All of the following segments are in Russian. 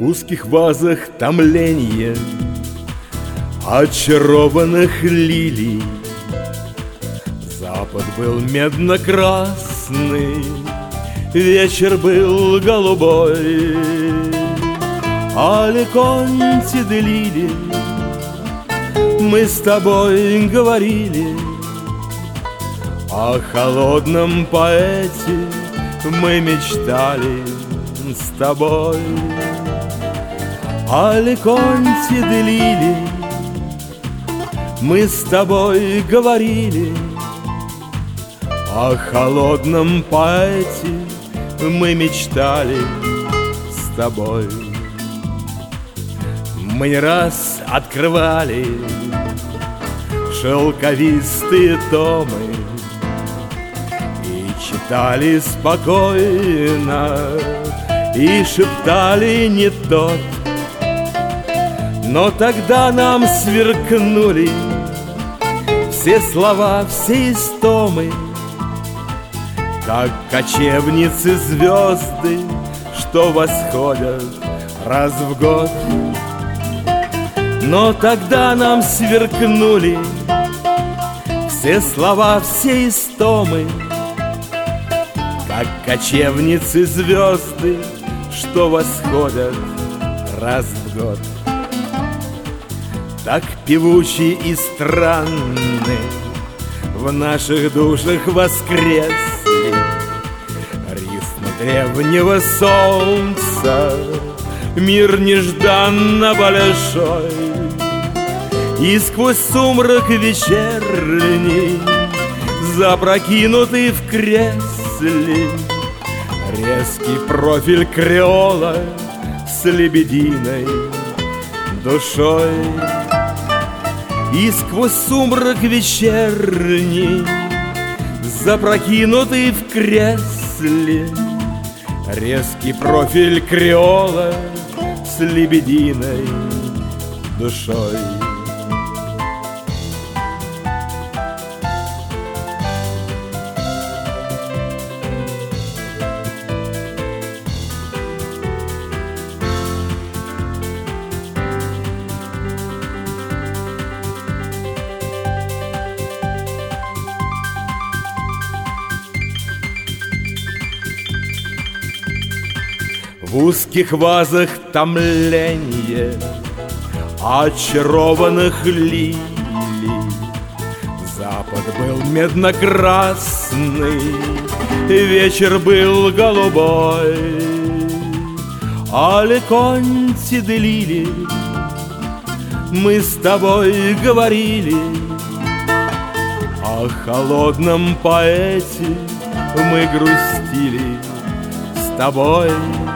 В узких вазах томленье очарованных лилий. Запад был медно-красный, вечер был голубой, Аликонте де Лили. Мы с тобой говорили о холодном поэте, мы мечтали с тобой. Аликонте де Лили. Мы с тобой говорили о холодном поэте, мы мечтали с тобой. Мы не раз открывали шелковистые томы и читали спокойно, и шептали не тот. Но тогда нам сверкнули все слова, все истомы, как кочевницы звезды, что восходят раз в год. Но тогда нам сверкнули все слова, все истомы, как кочевницы звезды, что восходят раз в год. Так певучи и странны в наших душах воскресли рифмы древнего солнца, мир нежданно большой. И сквозь сумрак вечерний, запрокинутый в кресле, резкий профиль креола с лебединой душой. И сквозь сумрак вечерний, запрокинутый в кресле, резкий профиль креола с лебединой душой. В узких вазах томленье очарованных лилий. Запад был медно-красный, вечер был голубой. Аликонте де Лили. Мы с тобой говорили о холодном поэте, мы грустили с тобой.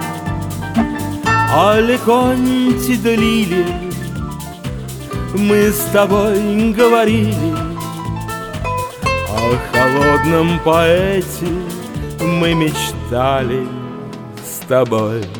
Аликонте де Лили. Мы с тобой говорили о холодном поэте, мы мечтали с тобой.